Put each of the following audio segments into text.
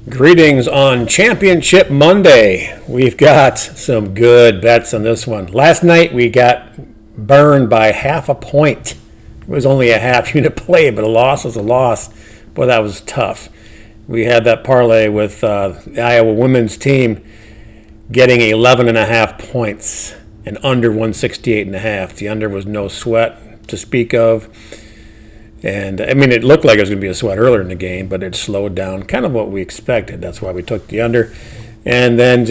Greetings on Championship Monday. We've got some good bets on this one. Last night we got burned by half a point. It was only a half unit play, but a loss was a loss. Boy, that was tough. We had that parlay with the Iowa women's team getting 11.5 points and under 168.5. The under was no sweat to speak of. And, I mean, it looked like it was going to be a sweat earlier in the game, but it slowed down, kind of what we expected. That's why we took the under. And then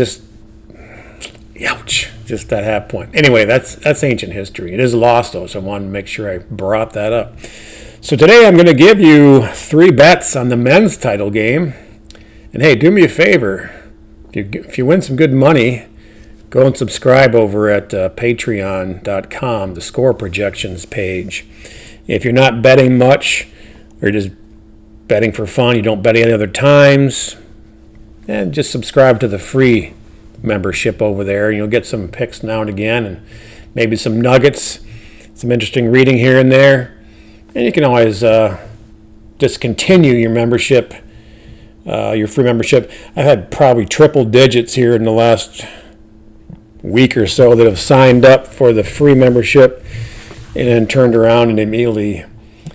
ouch, just that half point. Anyway, that's ancient history. It is lost, though, so I wanted to make sure I brought that up. So today I'm going to give you 3 bets on the men's title game. And, hey, do me a favor. If you win some good money, go and subscribe over at patreon.com, the score projections page. If you're not betting much, or just betting for fun, you don't bet any other times, and just subscribe to the free membership over there. You'll get some picks now and again, and maybe some nuggets, some interesting reading here and there. And you can always just continue your membership, your free membership. I've had probably triple digits here in the last week or so that have signed up for the free membership and then turned around and immediately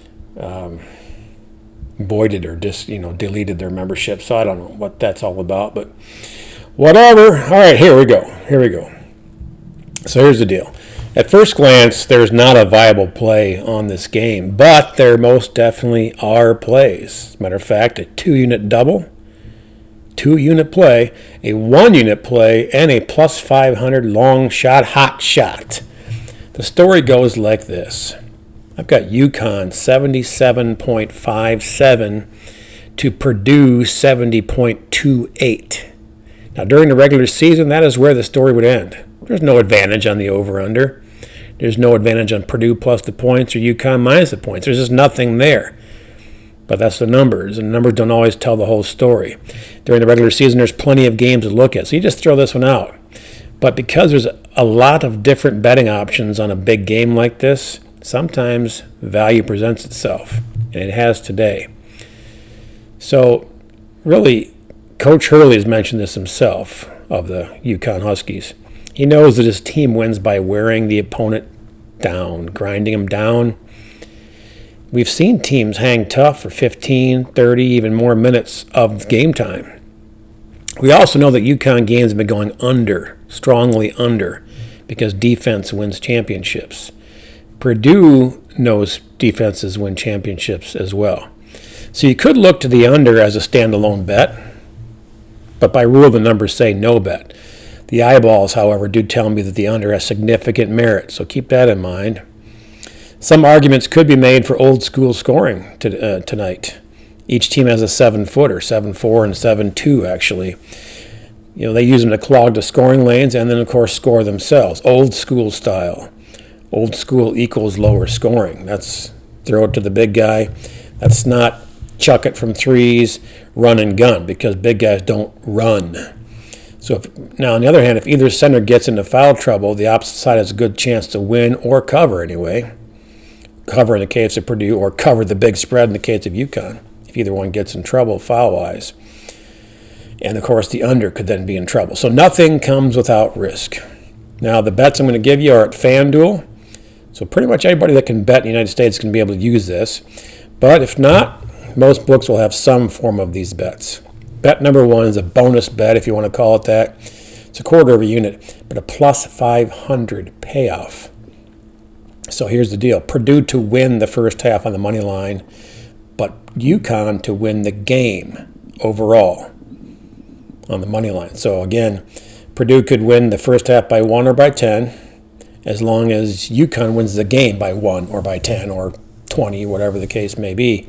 voided or just deleted their membership. So I don't know what that's all about, but whatever. All right, here we go. So here's the deal. At first glance, there's not a viable play on this game, but there most definitely are plays. As a matter of fact, a 2-unit double, 2-unit play, a 1-unit play, and a plus 500 long shot, hot shot. The story goes like this. I've got UConn 77.57 to Purdue 70.28. Now, during the regular season, that is where the story would end. There's no advantage on the over-under. There's no advantage on Purdue plus the points or UConn minus the points. There's just nothing there. But that's the numbers, and numbers don't always tell the whole story. During the regular season, there's plenty of games to look at, so you just throw this one out. But because there's a lot of different betting options on a big game like this, sometimes value presents itself, and it has today. So really, Coach Hurley has mentioned this himself of the UConn Huskies. He knows that his team wins by wearing the opponent down, grinding them down. We've seen teams hang tough for 15, 30, even more minutes of game time. We also know that UConn games have been going under, strongly under, because defense wins championships. Purdue knows defenses win championships as well. So you could look to the under as a standalone bet, but by rule the numbers say no bet. The eyeballs, however, do tell me that the under has significant merit, so keep that in mind. Some arguments could be made for old school scoring tonight. Each team has a 7-footer, 7-4 and 7-2 actually. They use them to clog the scoring lanes and then, of course, score themselves. Old school style. Old school equals lower scoring. That's throw it to the big guy. That's not chuck it from threes, run and gun, because big guys don't run. So now, on the other hand, if either center gets into foul trouble, the opposite side has a good chance to win or cover anyway. Cover in the case of Purdue, or cover the big spread in the case of UConn, if either one gets in trouble foul-wise. And, of course, the under could then be in trouble. So nothing comes without risk. Now, the bets I'm going to give you are at FanDuel. So pretty much everybody that can bet in the United States can be able to use this. But if not, most books will have some form of these bets. Bet number 1 is a bonus bet, if you want to call it that. It's a quarter of a unit, but a plus 500 payoff. So here's the deal. Purdue to win the first half on the money line, but UConn to win the game overall on the money line. So again, Purdue could win the first half by 1 or by 10, as long as UConn wins the game by 1 or by 10 or 20, whatever the case may be.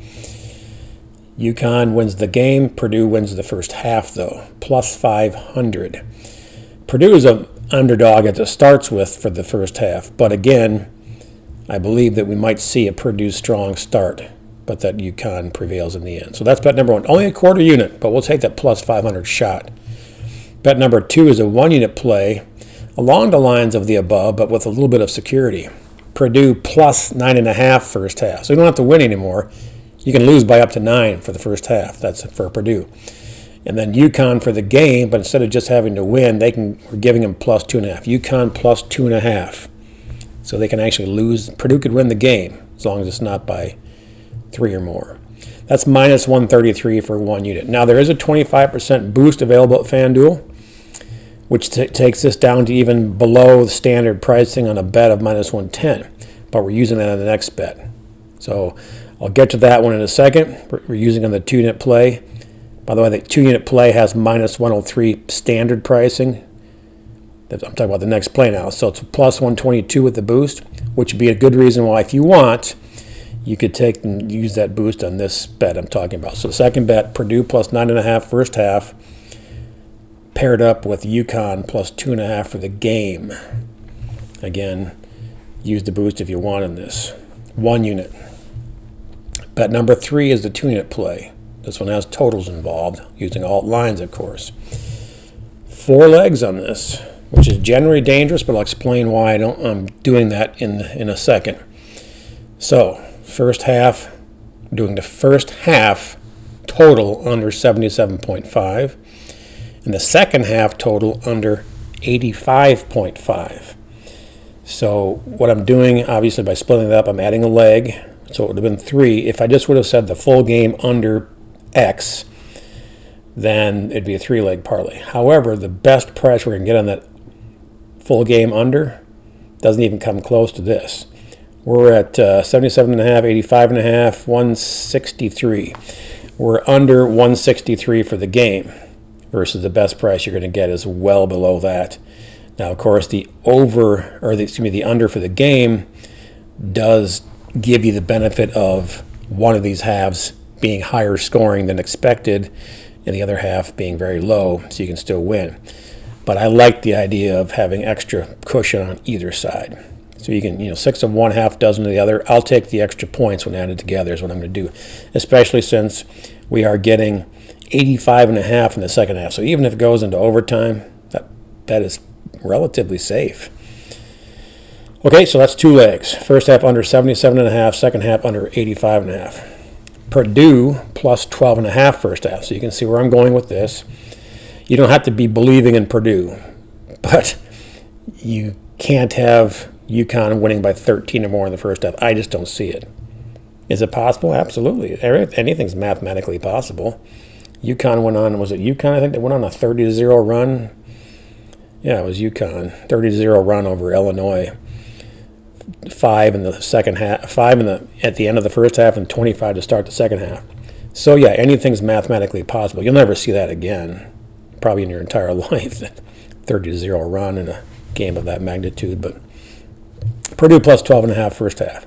UConn wins the game. Purdue wins the first half, though. Plus 500. Purdue is an underdog as it starts with for the first half. But again, I believe that we might see a Purdue strong start, but that UConn prevails in the end. So that's bet number 1. Only a quarter unit, but we'll take that plus 500 shot. Bet number 2 is a 1-unit play along the lines of the above, but with a little bit of security. Purdue plus 9.5 first half. So you don't have to win anymore. You can lose by up to 9 for the first half. That's for Purdue. And then UConn for the game, but instead of just having to win, we're giving them plus 2.5. UConn plus 2.5. So they can actually lose. Purdue could win the game as long as it's not by 3 or more. That's minus 133 for 1 unit. Now there is a 25% boost available at FanDuel, which takes this down to even below the standard pricing on a bet of minus 110. But we're using that on the next bet. So I'll get to that one in a second. We're using on the 2-unit play. By the way, the 2-unit play has minus 103 standard pricing. I'm talking about the next play now. So it's plus 122 with the boost, which would be a good reason why, if you want, you could take and use that boost on this bet I'm talking about. So the second bet, Purdue plus 9.5 first half, paired up with UConn plus 2.5 for the game. Again, use the boost if you want in this. 1 unit. Bet number 3 is the 2-unit play. This one has totals involved, using alt lines, of course. 4 legs on this, which is generally dangerous, but I'll explain why I'm doing that in a second. So, first half, doing the first half total under 77.5, and the second half total under 85.5. So what I'm doing, obviously by splitting it up, I'm adding a leg, so it would have been 3. If I just would have said the full game under X, then it'd be a 3-leg parlay. However, the best price we're going to get on that full game under doesn't even come close to this. We're at 77.5, 85.5, 163. We're under 163 for the game, versus the best price you're going to get is well below that. Now, of course, the under for the game does give you the benefit of one of these halves being higher scoring than expected, and the other half being very low, so you can still win. But I like the idea of having extra cushion on either side. So you can, 6 of one, half dozen of the other. I'll take the extra points when added together is what I'm going to do, especially since we are getting 85.5 in the second half. So even if it goes into overtime, that is relatively safe. Okay, so that's 2 legs. First half under 77.5, second half under 85.5. Purdue plus 12.5 first half. So you can see where I'm going with this. You don't have to be believing in Purdue, but you can't have UConn winning by 13 or more in the first half. I just don't see it. Is it possible? Absolutely. Anything's mathematically possible. UConn went on, was it UConn? I think they went on a 30-0 run. Yeah, it was UConn. 30-0 run over Illinois. 5 in the second half, 5 at the end of the first half, and 25 to start the second half. So yeah, anything's mathematically possible. You'll never see that again, probably in your entire life, that 30-0 run in a game of that magnitude. But Purdue plus 12.5 first half.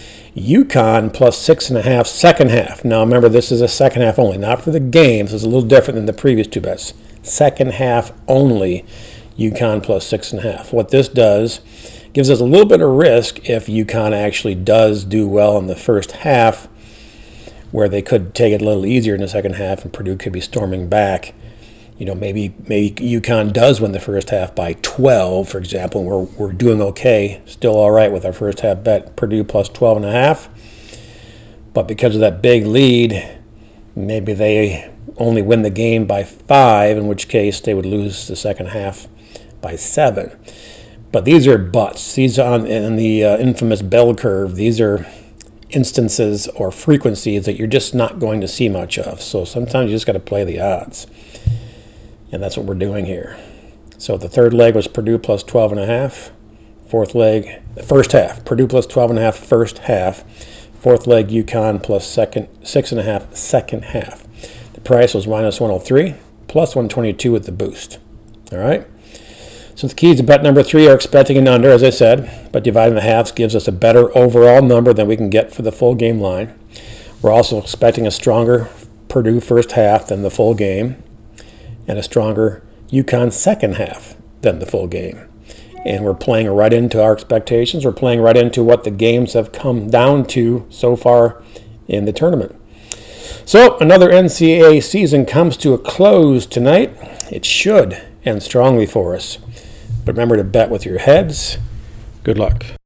UConn plus 6.5 second half. Now remember, this is a second half only, not for the game, so it's a little different than the previous 2 bets. Second half only, UConn plus 6.5. What this does, gives us a little bit of risk if UConn actually does do well in the first half, where they could take it a little easier in the second half and Purdue could be storming back. Maybe UConn does win the first half by 12, for example, and we're doing okay, still all right with our first half bet, Purdue plus 12.5. But because of that big lead, maybe they only win the game by 5, in which case they would lose the second half by 7. But these are buts. These are in the infamous bell curve. These are instances or frequencies that you're just not going to see much of. So sometimes you just got to play the odds. And that's what we're doing here. So the third leg was Purdue plus 12.5. Fourth leg, first half, Purdue plus 12.5 first half. Fourth leg, UConn plus 6.5 second half. The price was minus 103, plus 122 with the boost. All right. So the keys to bet number 3 are expecting an under, as I said, but dividing the halves gives us a better overall number than we can get for the full game line. We're also expecting a stronger Purdue first half than the full game, and a stronger UConn second half than the full game. And we're playing right into our expectations. We're playing right into what the games have come down to so far in the tournament. So another NCAA season comes to a close tonight. It should end strongly for us. But remember to bet with your heads. Good luck.